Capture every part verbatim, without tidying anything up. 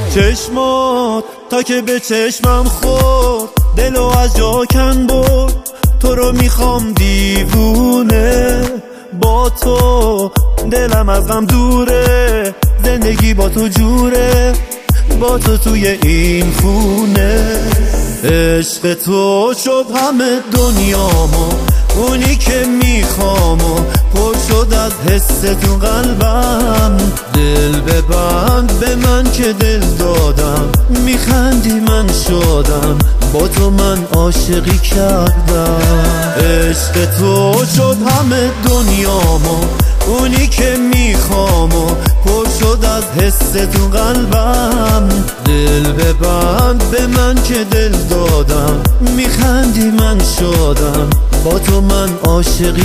چشمات تا که به چشمم خورد، دلو از جا کن برد. تو رو میخوام دیوونه، با تو دلم از غم دوره. زندگی با تو جوره، با تو توی این خونه. عشق تو شد همه دنیامو، اونی که میخوامو پر شد از حس تو قلبم. دل ببند به من که دل دادم، میخندی من شدم، با تو من عاشقی کردم. عشق تو شد همه دنیامو، اونی که میخوامو پر شد از حس تو قلبم. دل ببند به من که دل دادم، میخندی من شدم، با تو من عاشقی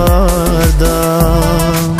کردم.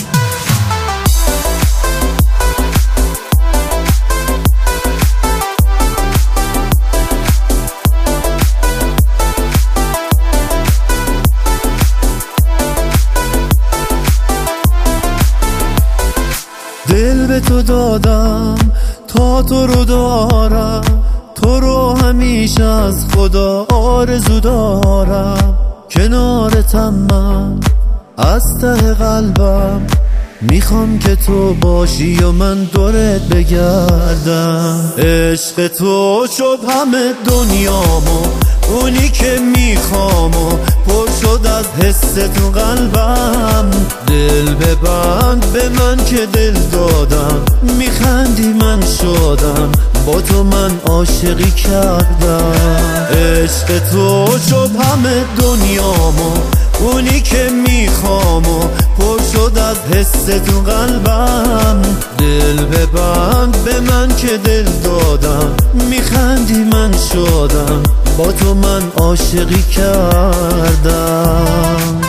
دل به تو دادم تا تو رو دارم، تو رو همیشه از خدا آرزو دارم. کنارتم من از ته قلبم، میخوام که تو باشی و من دورت بگردم. عشق تو شد همه دنیامو، اونی که میخوامو پر شد از حس تو قلبم. دل ببند به من که دل دادم، میخندی من شدم، با تو من عاشقی کردم. عشق تو شد همه دنیامو، اونی که میخوامو پر شد از حس تو قلبم. دل ببند به من که دل دادم، میخندی من شدم، با تو من عاشقی کردم.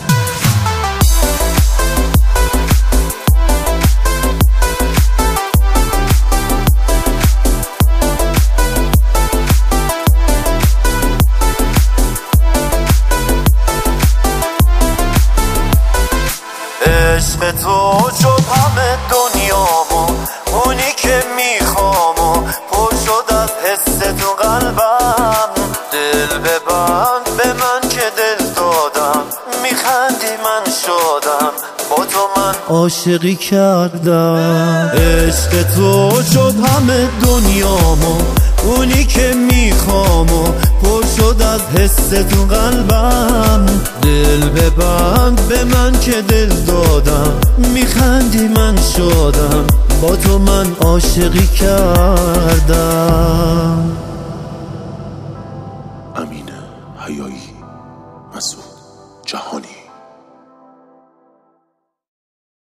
عشق تو شد همه دنیامو، اونی که میخوامو پر شد از حس تو قلبم. دل ببند به من که دل دادم، میخندی من شدم، با تو من عاشقی کردم. عشق تو شد همه دنیامو، اونی که میخوامو پر شد از حس تو قلبم. دل ببند به من که دل دادم، میخندی من شدم، با تو من عاشقی کردم. امین حیایی، مسعود جهانی.